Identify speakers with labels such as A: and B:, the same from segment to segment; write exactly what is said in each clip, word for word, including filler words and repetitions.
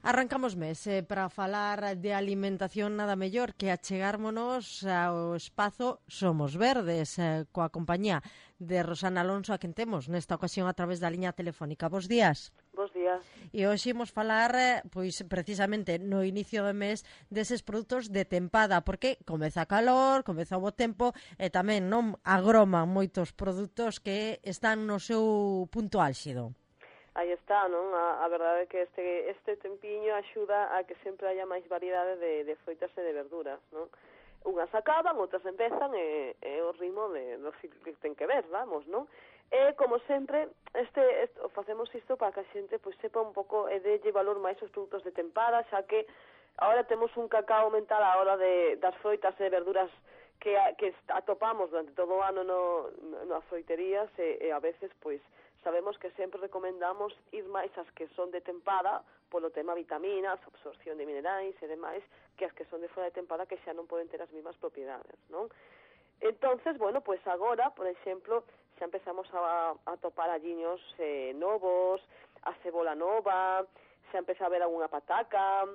A: Arrancamos mes eh, para falar de alimentación nada mellor que achegármonos ao espazo Somos Verdes eh, coa compañía de Rosana Alonso a quen temos nesta ocasión a través da liña telefónica. Bos días.
B: Bos días.
A: E hoxe imos falar eh, pois precisamente no inicio do mes deses produtos de tempada, porque comeza calor, comeza o bo tempo e tamén non agroman moitos produtos que están no seu punto álxido.
B: Aí está, non? A, a verdade é que este, este tempiño axuda a que sempre haya máis variedade de, de froitas e de verduras, non? Unhas acaban, outras empezan e, e o ritmo de, do ciclo que ten que ver, vamos, non? E, como sempre, este, este, facemos isto para que a xente pois, sepa un pouco e delle valor máis aos produtos de tempada, xa que agora temos un cacao mental a hora de, das froitas e verduras que, que atopamos durante todo o ano no, no, nas froiterías e, e a veces, pois, sabemos que sempre recomendamos ir máis as que son de tempada polo tema vitaminas, absorción de minerais e demais, que as que son de fora de tempada que xa non poden ter as mesmas propiedades, non? Entonces, bueno, pues agora, por exemplo, xa empezamos a, a topar alliños eh, novos, a cebola nova, xa empeza a haber algunha pataca,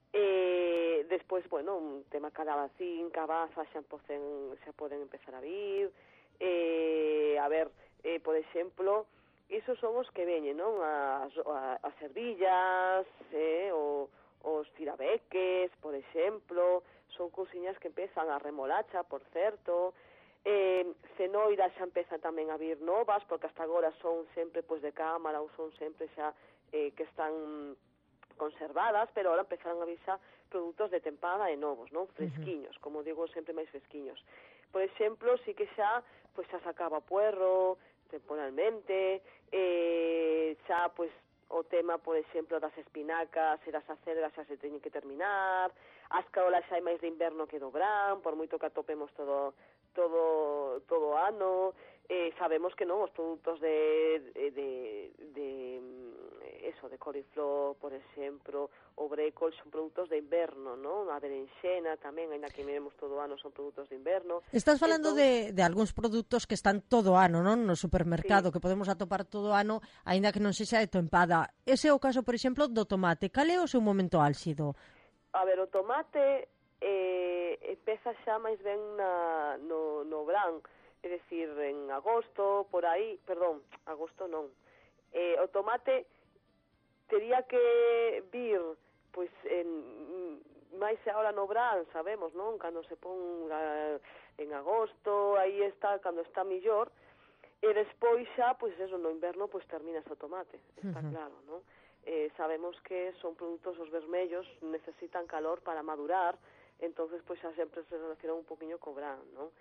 B: eh, despois, bueno, un tema calabacín, cabaza, xa poden, xa poden empezar a vir, eh, a ver, eh, por exemplo, iso son os que veñen, non? As, as ervillas, eh, o, os tirabeques, por exemplo, son cousiñas que empezan a remolacha, por certo, eh, cenoiras xa empezan tamén a vir novas, porque hasta agora son sempre pois, de cámara ou son sempre xa eh, que están conservadas, pero ahora empezaron a vir xa produtos de tempada e novos, non? Fresquiños, uh-huh. Como digo, sempre máis fresquiños. Por exemplo, sí que xa, pois xa sacaba puerro, temporalmente, eh, xa, pois, o tema, por exemplo, das espinacas e das acelgas xa se teñen que terminar, as caolas xa hai máis de inverno que do verán, por moito que atopemos todo todo todo ano, eh, sabemos que non, os produtos de, de, de, de eso, de coliflor, por exemplo, o brécol, son produtos de inverno, non? A berenxena tamén, ainda que miremos todo o ano, son produtos de inverno.
A: Estás falando entón, de, de algúns produtos que están todo o ano, non? No supermercado, sí, que podemos atopar todo o ano, aínda que non sexa de tempada. Ese é o caso, por exemplo, do tomate. Cal é o seu momento álxido?
B: A ver, o tomate eh, empeza xa máis ben na, no, no verán, é dicir, en agosto, por aí, perdón, agosto non. Eh, o tomate tería que vir, pois, en, máis agora no verán, sabemos, non? Cando se pon a, en agosto, aí está, cando está millor, e despois xa, pois, eso, no inverno, pois, terminas o tomate, está uh-huh. claro, non? Eh, sabemos que son produtos, os vermellos, necesitan calor para madurar, entonces, pois, xa sempre se relacionan un poquinho co verán, non?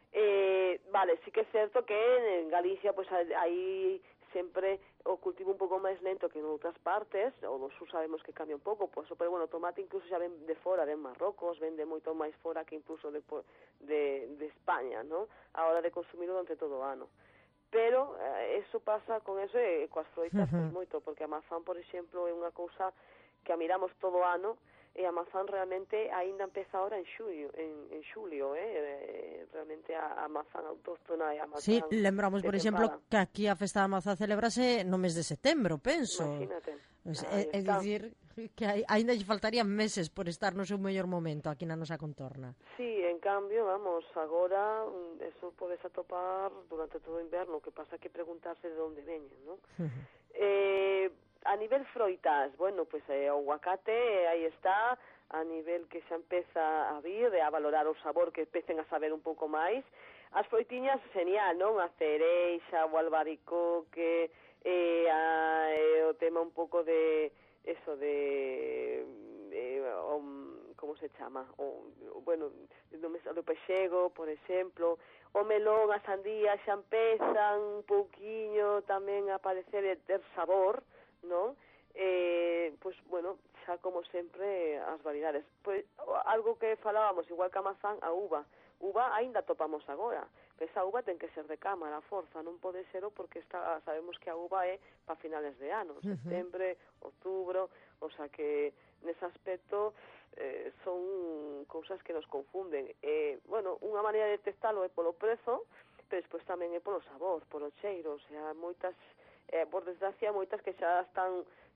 B: Eh, vale, sí que é certo que en Galicia, pois, aí sempre o cultivo un pouco máis lento que en outras partes, o do sur sabemos que cambia un pouco, pois, pero, bueno, o tomate incluso xa ven de fora, ven Marrocos, ven de moito máis fora que incluso de, de, de España, non? A hora de consumir durante todo o ano. Pero eh, eso pasa con eso e coas froitas, uh-huh. pois moito, porque a mazán, por exemplo, é unha cousa que a miramos todo o ano, e a mazán realmente aínda empeza ahora en xulio, en, en xulio, eh? realmente a, a mazán autóctona e a mazán...
A: Sí, lembramos, por exemplo, que aquí a festa da mazá celebrase no mes de setembro, penso.
B: Imagínate.
A: Pues, é, é dicir, que aínda lle faltarían meses por estar no seu mellor momento aquí na nosa contorna.
B: Sí, en cambio, vamos, agora eso podes atopar durante todo o inverno, o que pasa que preguntarse de onde veñen, non? Uh-huh. Eh... A nivel froitas, bueno, pues eh, o aguacate, aí está, a nivel que xa empeza a vir, a valorar o sabor, que empecen a saber un pouco máis. As froitiñas, genial, non? A cereixa, o albaricoque, eh, a, eh, o tema un pouco de, eso, de, eh, o, como se chama? O, bueno, do pexego, por exemplo, o melón, a sandía, xa empezan un pouquiño tamén a aparecer e ter sabor, non? Eh, pois, bueno, xa como sempre as variedades. Pois, algo que falábamos, igual que a mazán, a uva. Uva aínda topamos agora, pero esa uva ten que ser de cámara, a forza, non pode sero porque está, sabemos que a uva é para finales de ano, uh-huh. setembro, outubro, o sea que nese aspecto eh, son cousas que nos confunden. Eh, bueno, unha maneira de detectalo é polo prezo, pero despois tamén é polo sabor, polo cheiro, o sea, moitas... Eh, por desgracia, moitas que xa están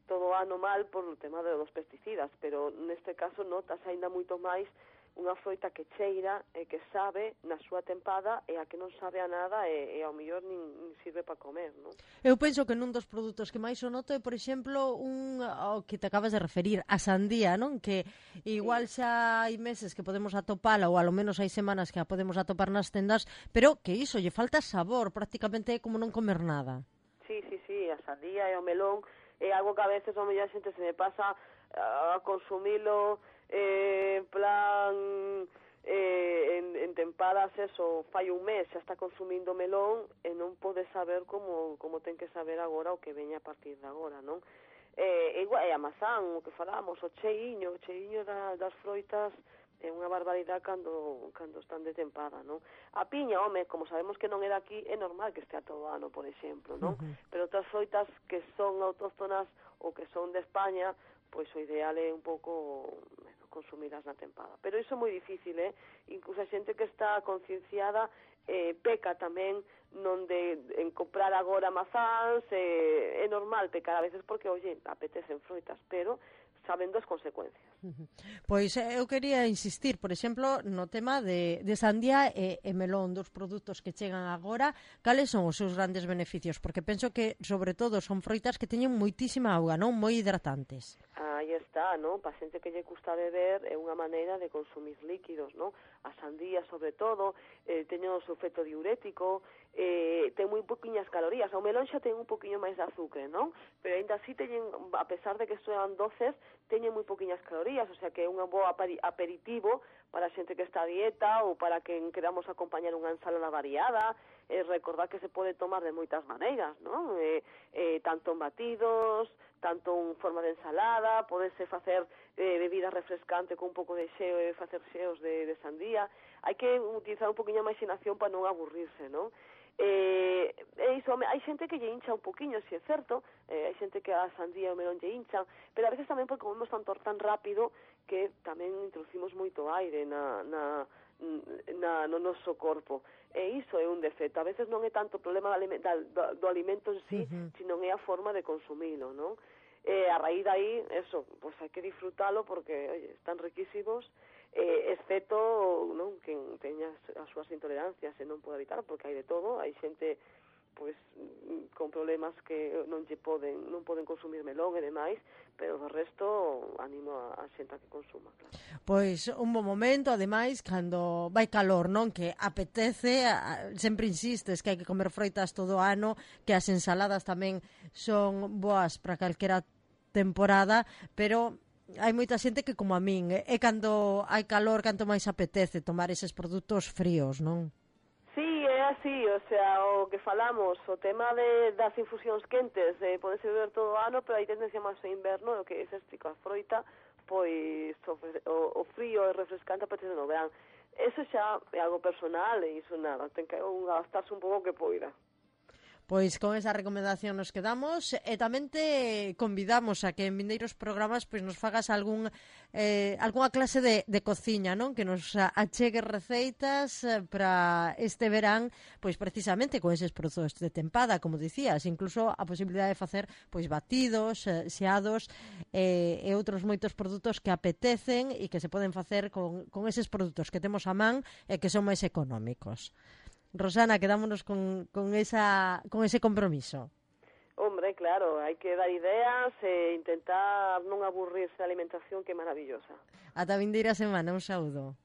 B: todo o ano mal por o tema dos pesticidas, pero neste caso notas aínda moito máis unha froita que cheira e que sabe na súa tempada e a que non sabe a nada e, e ao mellor nin, nin sirve para comer, non?
A: Eu penso que nun dos produtos que máis o noto é, por exemplo, un o que te acabas de referir, a sandía, non? Que igual
B: Sí.
A: xa hai meses que podemos atopala ou alo menos hai semanas que a podemos atopar nas tendas, pero que iso, lle falta sabor, prácticamente é como non comer nada.
B: Sí, sí, sí, a sandía e o melón é algo que a veces ao mellor a xente se me pasa a consumilo eh, en plan eh, en, en tempadas, eso, fai un mes xa está consumindo melón e non pode saber como, como ten que saber agora o que veña a partir de agora, non? Eh, igual, e a mazán, o que falamos, o cheiño, o cheiño da, das froitas é unha barbaridade cando, cando están de tempada, non? A piña, home, como sabemos que non é daqui, é normal que estea todo ano, por exemplo, non? Uh-huh. Pero outras froitas que son autóctonas ou que son de España, pois o ideal é un pouco bueno, consumidas na tempada. Pero iso é moi difícil, eh? Incluso a xente que está concienciada eh, peca tamén non de en comprar agora mazáns, eh, é normal pecar a veces porque, oye, apetecen froitas, pero sabendo as consecuencias.
A: Pois eu quería insistir, por exemplo, no tema de, de sandía e, e melón, dos produtos que chegan agora, cales son os seus grandes beneficios? Porque penso que, sobre todo, son froitas que teñen moitísima auga, non? Moi hidratantes.
B: Aí está, non? Para xente que lle custa beber é unha maneira de consumir líquidos, non? A sandía, sobre todo, eh, teñen o seu efecto diurético, eh, ten moi poquinhas calorías. O melón xa ten un poquinho máis de azúcar, non? Pero aínda así teñen, a pesar de que sean doces, teñen moi poquinhas calorías, o sea que é un bo aperitivo para a xente que está a dieta ou para que queramos acompañar unha ensalada variada. Eh, recordar que se pode tomar de moitas maneiras, non? Eh, eh, tanto en batidos, tanto en forma de ensalada, podese facer eh, bebida refrescante con un pouco de xeo e facer xeos de, de sandía. Hai que utilizar un poquinho a imaginación para non aburrirse, non? Eh, e iso, hai xente que lle hincha un poquinho, si é certo, eh, hai xente que a sandía e o melón lle hinchan, pero a veces tamén porque comemos tanto tan rápido que tamén introducimos moito aire na, na, na, no noso corpo. E iso é un defecto. A veces non é tanto o problema do, aliment, do, do alimento en sí, uh-huh. sino é a forma de consumilo, non? Eh, a raíz de aí, eso, pues hai que disfrutalo porque, oye, están riquísimos, eh, exceto, non, que teña as súas intolerancias e non pode evitar, porque hai de todo, hai xente pois con problemas que non lle poden non poden consumir melón e demais, pero do resto animo a, a xente a que consuma, claro.
A: Pois un bo momento, ademais, cando vai calor, non? Que apetece, a, sempre insistes que hai que comer froitas todo o ano, que as ensaladas tamén son boas para calquera temporada, pero hai moita xente que, como a min, é cando hai calor, canto máis apetece tomar eses produtos fríos, non?
B: Sí, é así, o sea, o que falamos, o tema de, das infusións quentes, eh, podese beber todo o ano, pero hai tendencia máis ao inverno, o que é explico, a froita, pois o, o, o frío e refrescante apetece no verán. Eso xa é algo personal e iso nada, ten que gastarse un pouco que poida.
A: Pois con esa recomendación nos quedamos e tamén te convidamos a que en vindeiros programas pois nos fagas algún eh, algunha clase de, de cociña, non? Que nos achegue receitas para este verán, pois precisamente con eses produtos de tempada, como dicías, incluso a posibilidade de facer pois batidos, xeados eh, e outros moitos produtos que apetecen e que se poden facer con, con eses produtos que temos a man e que son máis económicos. Rosana, quedámonos con, con, esa, con ese compromiso.
B: Hombre, claro, hai que dar ideas e intentar non aburrirse da alimentación, que é maravillosa.
A: Ata vindeira semana, un saúdo.